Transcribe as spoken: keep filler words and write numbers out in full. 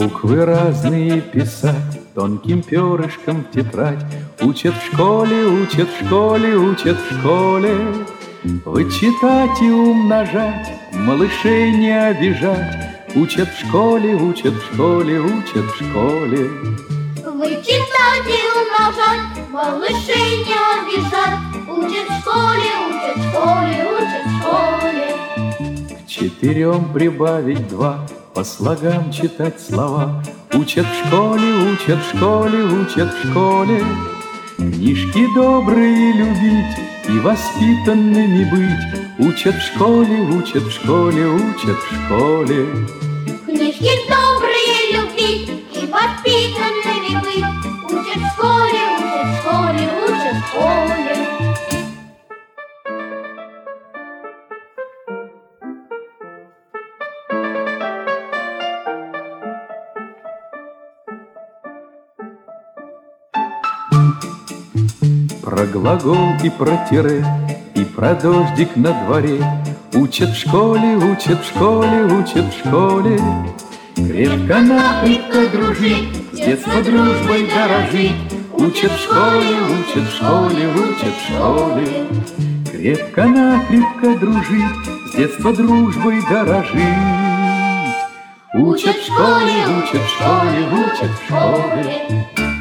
Буквы разные писать тонким перышком в тетрадь. Учат в школе, учат в школе, учат в школе. Вычитать и умножать, малышей не обижать. Учат в школе, учат в школе, учат в школе. Вычитать и умножать, малышей не обижать. Учат в школе, учат в школе, учат в школе. К четырем прибавить два, по слогам читать слова. Учат в школе, учат в школе, учат в школе. Книжки добрые любить и воспитанными быть. Учат в школе, учат в школе, учат в школе. Книжки добрые любить и воспитанными быть. Учат в школе, учат в школе, учат в школе. Про глагол и про тире, и про дождик на дворе. Учат в школе, учат в школе, учат в школе. Крепко-накрепко дружить, с детства дружбой дорожить. Учат в школе, учат в школе, учат в школе. Крепко-накрепко дружить, с детства дружбой дорожить. Учат в школе, учат в школе, учат в школе.